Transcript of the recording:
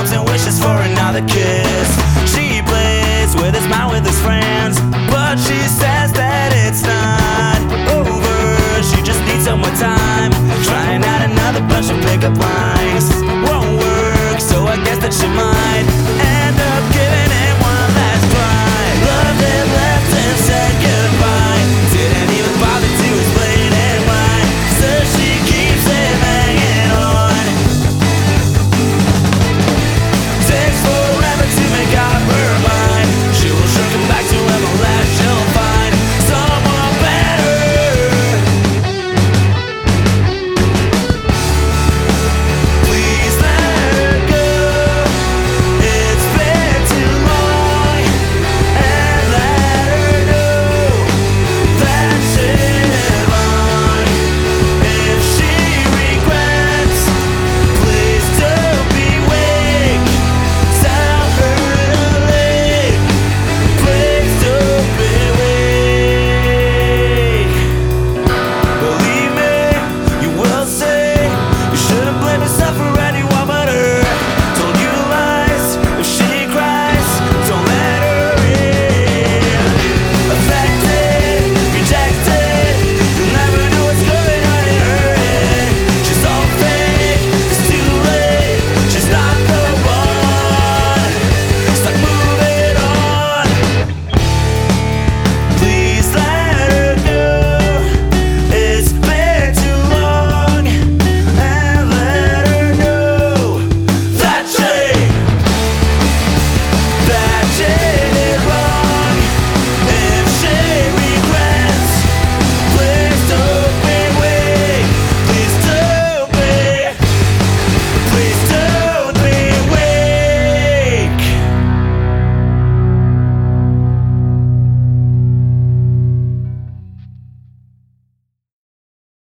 hopes and wishes for another kiss. She plays with his mind with his friends, but she says that it's not over. She just needs some more time, trying out another bunch of pickup lines. Won't work, so I guess that she might end up giving it one last try. Love it.